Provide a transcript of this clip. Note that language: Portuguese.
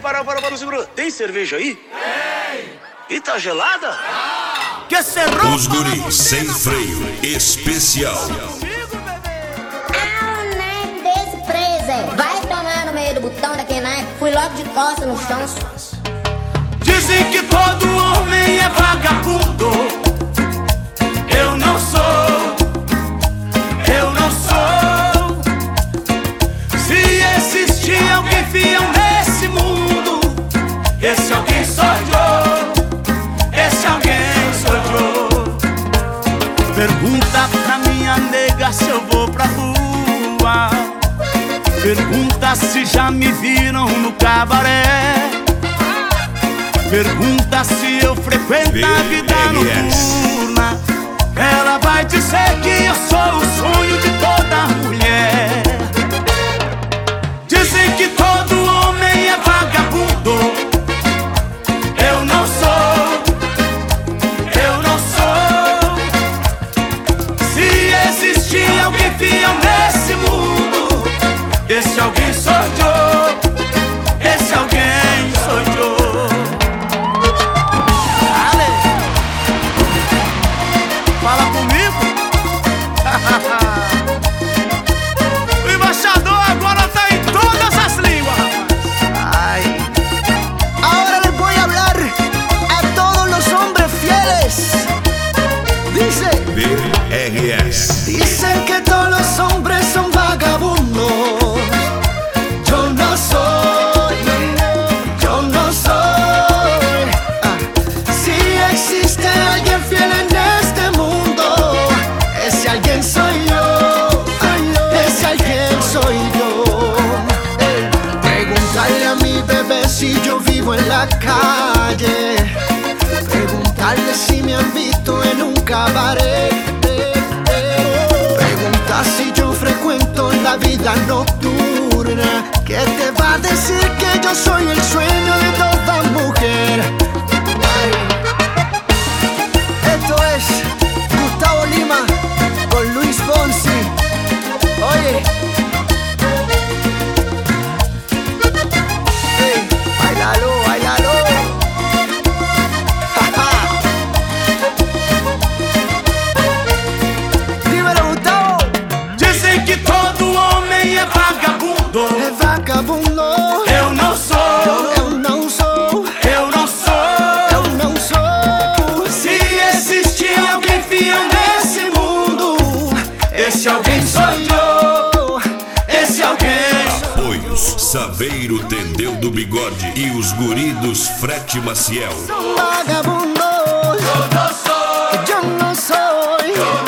para, segura. Tem cerveja aí? Tem. E tá gelada? Que cerrou? Os guris sem freio especial. Vai tomar no meio do botão daquele naipe. Fui logo de costas no chão. Dizem que todo homem é vagabundo. Eu não sou. Eu não sou. Se existir alguém fiel nesse mundo, esse alguém sou eu. Esse alguém sou eu. Pergunta pra minha nega se eu vou pra rua. Pergunta se já me viram no cabaré. Pergunta se eu frequento a vida noturna. Ela vai dizer que eu sou o sonho de toda mulher. Dizem que todo homem é vagabundo. Eu não sou. Eu não sou. Se existir alguém fiel nesse mundo, esse alguém sou eu. Esse alguém sou eu. Ale, fala comigo. O embaixador agora tá em todas as línguas. Ay. Ahora les voy a hablar a todos los hombres fieles. Dice, BRS. dicen que todos los hombres son vagabundos. Yo no soy, yo no soy. Si existe alguien fiel en este mundo, ese alguien soy yo. Ese alguien soy yo. Preguntarle a mi bebé si yo vivo en la calle. Preguntarle si me han visto en un cabaret. Preguntar si yo frecuento la vida nocturna. ¿Qué te va a decir que yo soy el sueño de toda mujer? Ay. Esto es Gustavo Lima con Luis Fonsi. Oye, hey, bailalo, bailalo. Dímelo, Gustavo. Dizem que todo homem é vagabundo. É vagabundo. Eu não sou. Eu não sou. Eu não sou. Eu não sou. Se existir alguém fiel nesse mundo, esse alguém sou eu. Esse alguém sou eu. Apoios Saveiro Tendeu do Bigode e os guri dos Frete Maciel. Vagabundo. Eu não sou. Yo no soy.